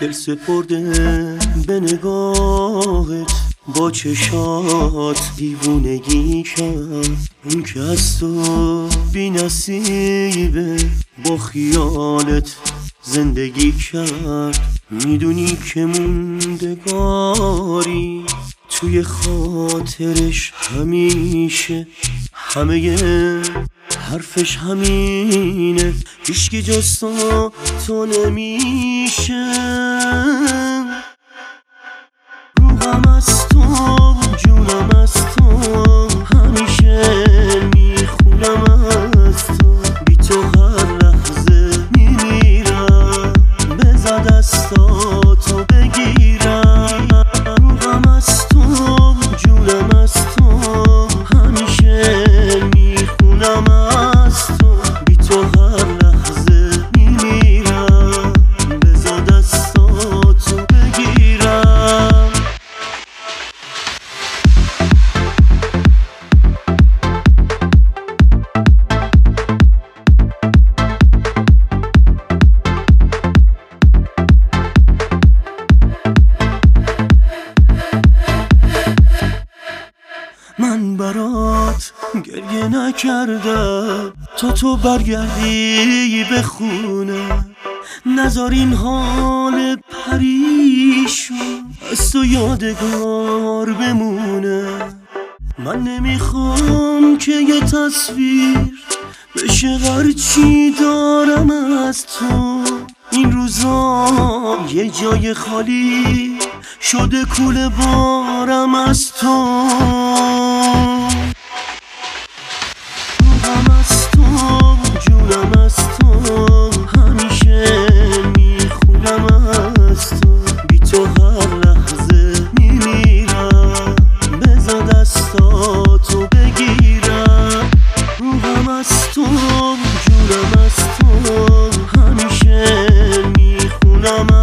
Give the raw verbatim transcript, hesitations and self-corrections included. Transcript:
دل سپرده به نگاهت، با چشات دیوونگی کرد. اون که از تو بی نصیبه، با خیالت زندگی کرد. میدونی که موندگاری توی خاطرش همیشه، همه حرفش همینه، هیچکی جز تو تو نمیشه. روحم از تو، جونم از تو، همیشه میخونم از تو. بی تو هر لحظه میمیرم، بذار دستاتو بگیرم. روحم از تو، جونم از تو، همیشه میخونم از تو. بی تو هر لحظه میمیرم، بذار دستاتو بگیرم. من برات گریه نکردم تا تو برگردی به خونه. نذار این حال پریشون از تو یادگار بمونه. من نمیخوام که یه تصویر بشه هرچی دارم از تو. این روزا یه جای خالی شده کوله بارم از تو. روحم از تو، جونم از تو، همیشه میخونم از تو. بی تو هر لحظه میمیرم، بذار دستاتو بگیرم. روحم از تو، جونم از تو، همیشه میخونم